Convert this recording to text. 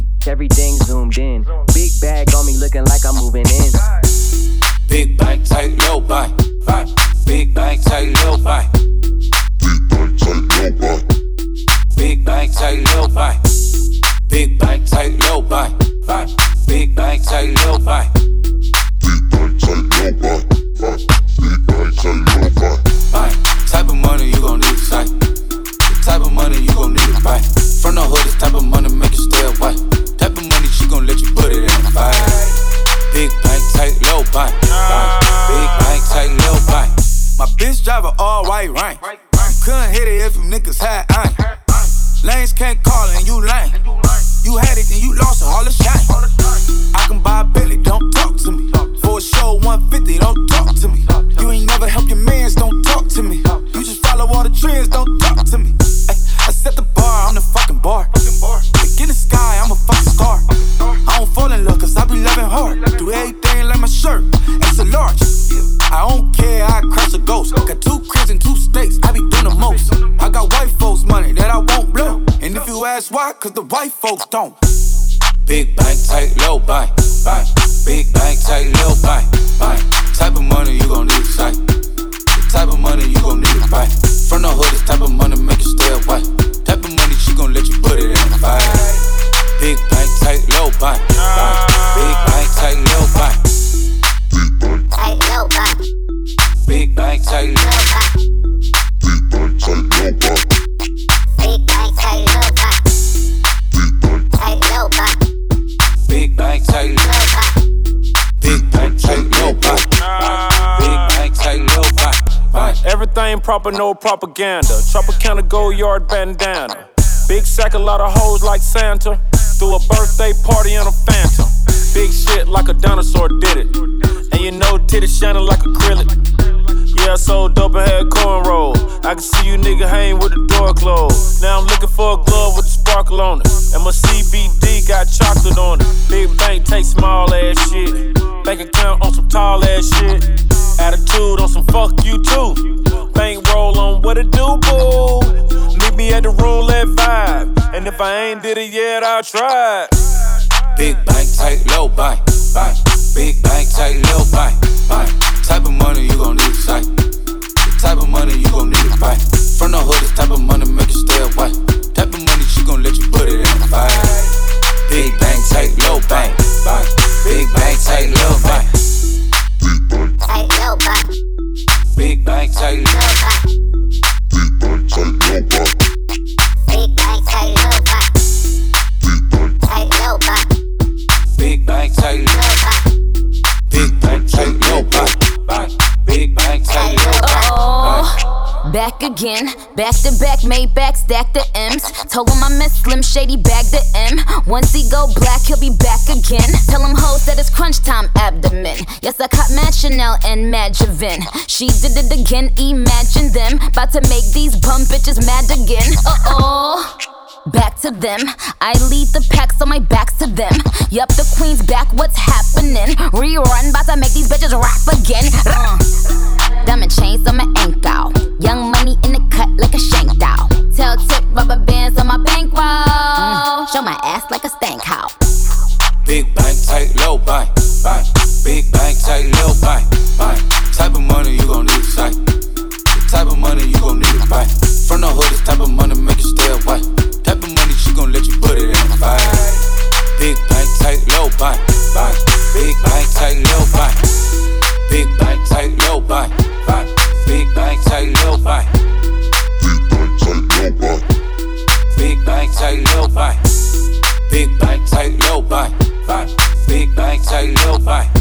everything zoomed in. Big bag on me looking like I'm moving in. Big bank, tight, low buy. Big bank, tight, low buy. Big bank, tight, low buy. Big bank, tight, low buy. Big bank, tight, low buy. Type of money you gon' need to sight. The type of money you gon' need to buy. From the hood, this type of money make you stay away. Type of money she gon' let you put it in the fire. Big bank, tight, low buy. Big bank, tight, low buy. My bitch drive a all white rank. Couldn't hit it if you niggas had aim. Lanes can't call and you lame. You had it and you lost it, all the shine. I can buy a Bentley, don't talk to me. For a show 150, don't talk to me. You ain't never help your mans, don't talk to me. You just follow all the trends, don't talk to me. I set the bar, I'm the fucking bar. Like in the sky, I'm a fucking star. I don't fall in love cause I be loving hard. Do everything like my shirt, it's a large. I don't care, I crush a ghost. Got 2 cribs in 2 states, I be doing the most. I got white folks money that I won't blow. And if you ask why, cause the white folks don't. Big bank, tight, low buy. Big bank, tight, low buy. Type of money you gon' need to sight. The type of money you gon' need to buy. From the hood, this type of money make you stay away. Type of money she gon' let you put it in the fire. Big bank, tight, low buy. Big bank, tight, low buy. Tight, low buy. Big bank, tight, low buy. Big bank, tight, low buy. Tight, low buy. Big bank, tight, low buy. Big bank, tight, low buy. Big bank, tight, low buy. Everything proper, no propaganda. Tropicana Gold Yard bandana. Big sack, a lot of hoes like Santa. Threw a birthday party in a Phantom. Big shit like a dinosaur did it. And you know titties shining like acrylic. Yeah, I sold dope and had cornrow. I can see you nigga hang with the door closed. Now I'm looking for a glove with a sparkle on it. And my CBD got chocolate on it. Big bank take small ass shit. Bank account on some tall ass shit. Attitude on some fuck you too. Bank roll on what it do, boo. Meet me at the roulette vibe. And if I ain't did it yet, I'll try it. Big bank, tight, low buy. Big bank, tight, low buy. Type of money you gon' need to sight. The type of money you gon' need to buy. From the hood, this type of money make you stay away. Type of money she gon' let you put it in the fire. Big bank, tight, low buy. Big bank, tight, low buy. Tight, low buy. Big bank, tight, low buy. Big bank, tight, low buy. Tight, low buy. Big bank, tight, low buy. Big bank, tight, low buy. Big bank, tight, low buy. Back again, back to back, made back, stack the M's. Told him I miss Slim Shady, bag the M. Once he go black, he'll be back again. Tell him hoes that it's crunch time abdomen. Yes, I caught Mad Chanel and Mad Javin. She did it again, imagine them. About to make these bum bitches mad again. Back to them, I lead the pack, so my back's to them. Yup, the queen's back, what's happening? Rerun, bout to make these bitches rap again. Diamond chains on my ankle. Young money in the cut like a shank doll. Tail tip rubber bands on my bankroll. Show my ass like a stank house. Big bank, tight, low buy. Big bank, tight, low buy. Type of money you gon' need to sight. The type of money you gon' need to buy. From the hood, this type of money make you stay away. Type of money she gon' let you put it in the fire. Big bank, tight, low buy. Big bank, tight, low buy. Big bank, tight, low buy. Big bank, tight, low buy. Big bank, tight, low buy. Big bank, tight, low buy. Big bank, tight, low buy.